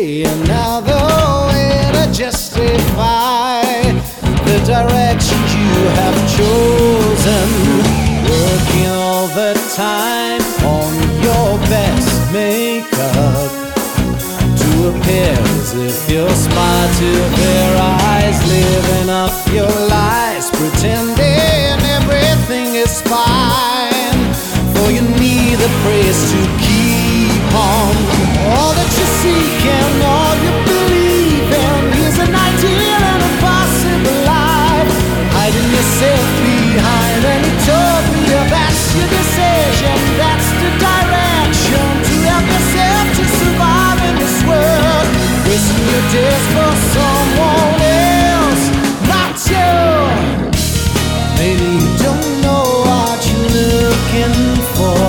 see another way to justify the direction you have chosen. Working all the time on your best makeup to appear as if you're smart to their eyes, living up your lies, pretending everything is fine. For you need a praise to keep on. All that you seek and all you believe in is an ideal and impossible life. Hiding yourself behind an utopia, that's your decision, that's the direction. To help yourself to survive in this world, wasting your days for someone else, not you. Maybe you don't know what you're looking for,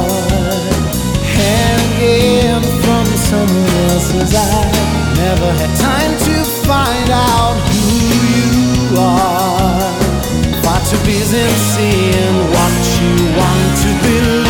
hanging from someone else's eye. Never had time to find out who you are. Far too busy seeing what you want to believe.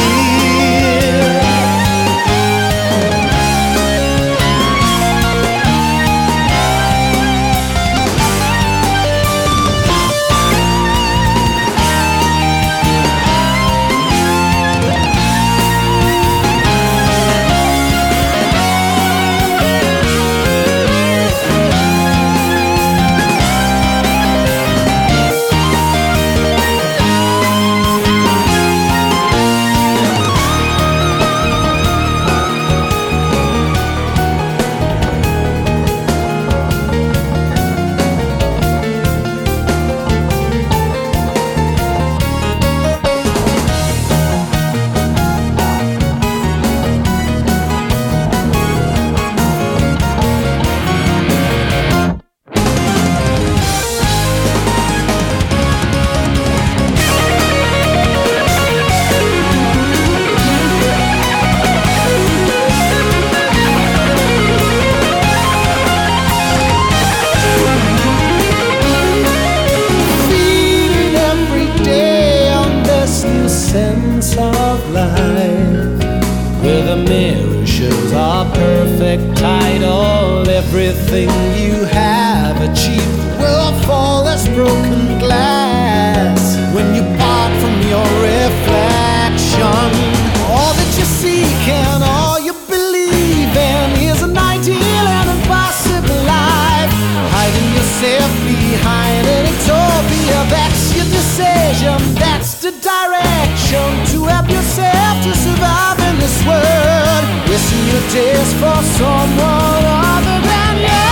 Sense of life, where the mirror shows our perfect title. Everything you have achieved will fall as broken glass when you part from your reflection. All that you seek and all you believe in is an ideal and impossible life. Hiding yourself behind an utopia, that's your decision, that's the direction. To help yourself to survive in this world, wasting your days for someone other than you.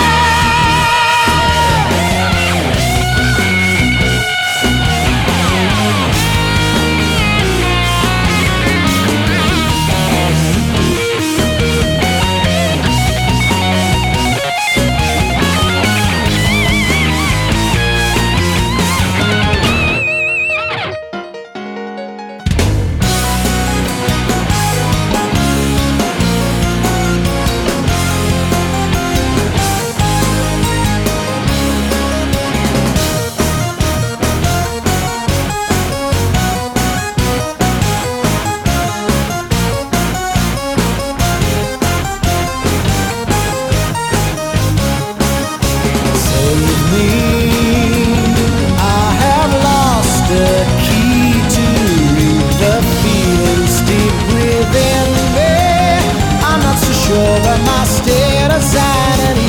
But my state of sanity,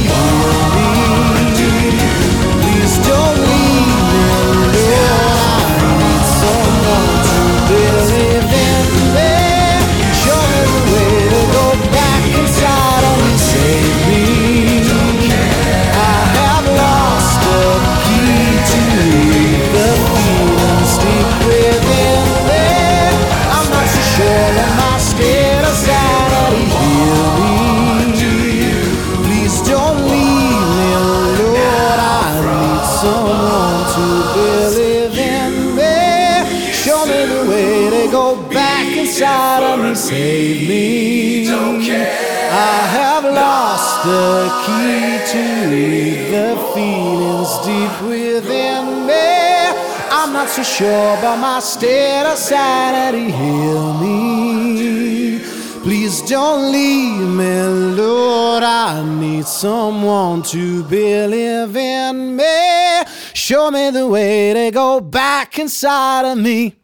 please don't leave me alone. I need someone to believe in me. Show me the way to go back inside of me, save me. I have lost the key to the feelings deep within me. I'm not so sure that my state of sanity heal me. Someone to believe in me. Show me the way to go back inside of me, save me. I have lost the key to the feelings deep within me. I'm not so sure, but my state of sanity heal me. Please don't leave me, Lord, I need someone to believe in me. Show me the way to go back inside of me.